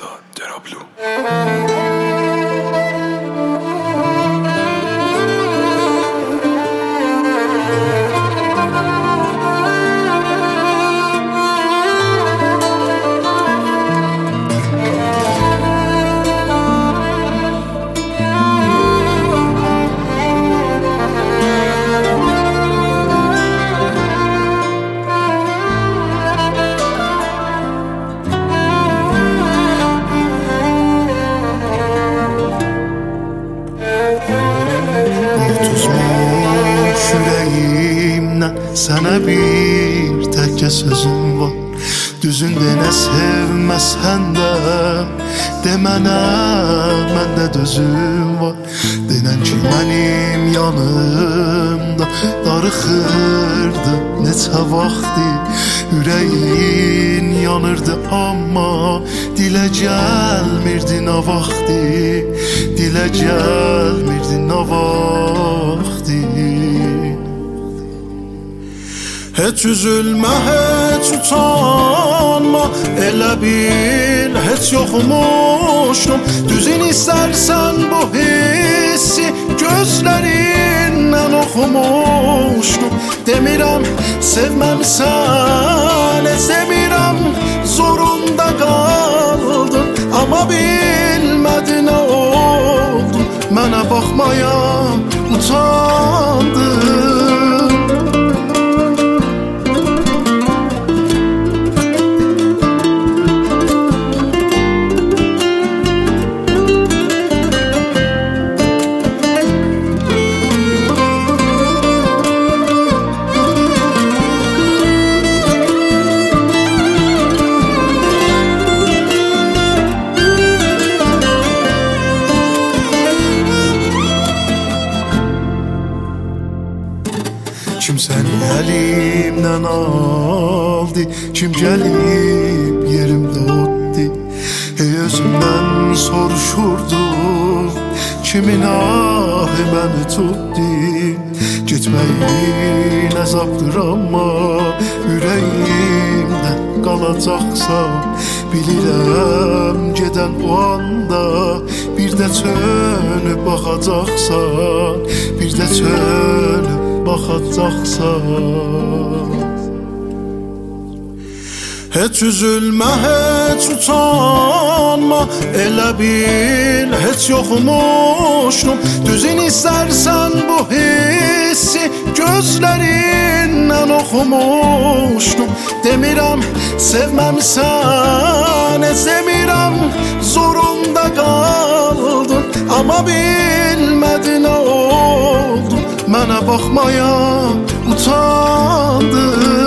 فرزاد درابلو. Sənə bir təkcə sözüm var, düzündə nə sevməsən də de mənə, məndə dözüm var. Denən ki mənim yanımda darıxırdı neçə vaxtı, ürəyin yanırdı amma dilə gəlmirdi nə vaxtı, dilə gəlmirdi nə vaxtı. Heç üzülmə, heç utanma, elə bil heç yoxmuşdum. Düzün istərsən bu hissi gözlərindən oxumuşdum. Demirəm sevməmsən, demirəm zorunda qaldın, amma bilmədin nə oldu, mənə baxmaya utandın. Kim səni əlimdən aldı, kim gəlib yerimdə otdu. Özümdən soruşurdum, kimin ahı məni tutdu. Getməyin əzabdır amma ürəyimdə qalacaqsan, bilirəm gedən o anda bir də çönüb baxacaqsan, bir də çönüb baxacaqsan. Heç üzülmə, heç utanma, elə bil heç yoxmuşdum. Düzün istərsən bu hissi gözlərindən oxumuşdum. Demirəm sevməmsən, demirəm zorunda qaldın, amma bilmədin nə oldu, mənə baxmaya utandın.